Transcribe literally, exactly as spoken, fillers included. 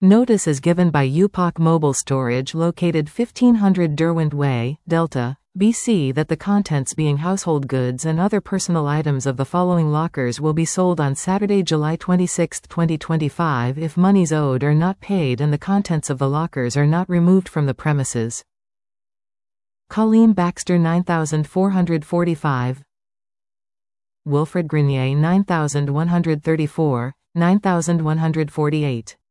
Notice is given by U P O C Mobile Storage located fifteen hundred Derwent Way, Delta, B C that the contents being household goods and other personal items of the following lockers will be sold on Saturday, July twenty-sixth, twenty twenty-five if monies owed are not paid and the contents of the lockers are not removed from the premises. Colleen Baxter nine thousand four hundred forty-five, Wilfred Grenier nine thousand one hundred thirty-four, nine thousand one hundred forty-eight.